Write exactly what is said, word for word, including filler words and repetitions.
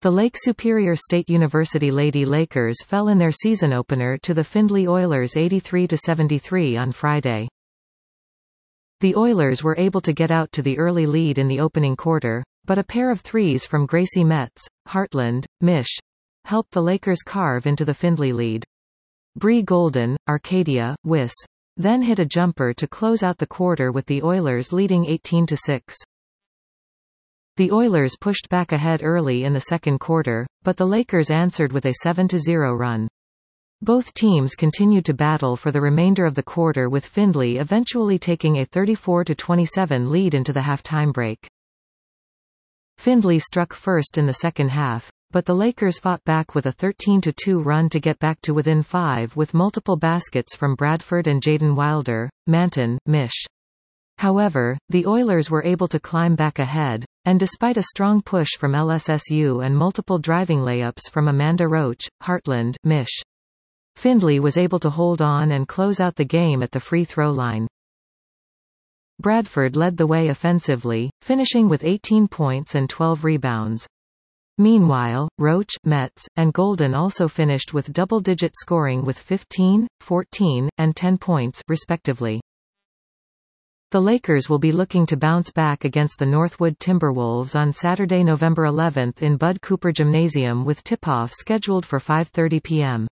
The Lake Superior State University Lady Lakers fell in their season opener to the Findlay Oilers eighty-three to seventy-three on Friday. The Oilers were able to get out to the early lead in the opening quarter, but a pair of threes from Gracie Metz, Heartland, Mish helped the Lakers carve into the Findlay lead. Bree Golden, Arcadia, Wis then hit a jumper to close out the quarter with the Oilers leading eighteen to six. The Oilers pushed back ahead early in the second quarter, but the Lakers answered with a seven to zero run. Both teams continued to battle for the remainder of the quarter, with Findlay eventually taking a thirty-four to twenty-seven lead into the halftime break. Findlay struck first in the second half, but the Lakers fought back with a thirteen to two run to get back to within five with multiple baskets from Bradford and Jaden Wilder, Manton, Mish. However, the Oilers were able to climb back ahead, and despite a strong push from L S S U and multiple driving layups from Amanda Roach, Heartland, Mish, Findlay was able to hold on and close out the game at the free throw line. Bradford led the way offensively, finishing with eighteen points and twelve rebounds. Meanwhile, Roach, Metz, and Golden also finished with double-digit scoring with fifteen, fourteen, and ten points, respectively. The Lakers will be looking to bounce back against the Northwood Timberwolves on Saturday, November eleventh in Bud Cooper Gymnasium, with tip-off scheduled for five thirty p m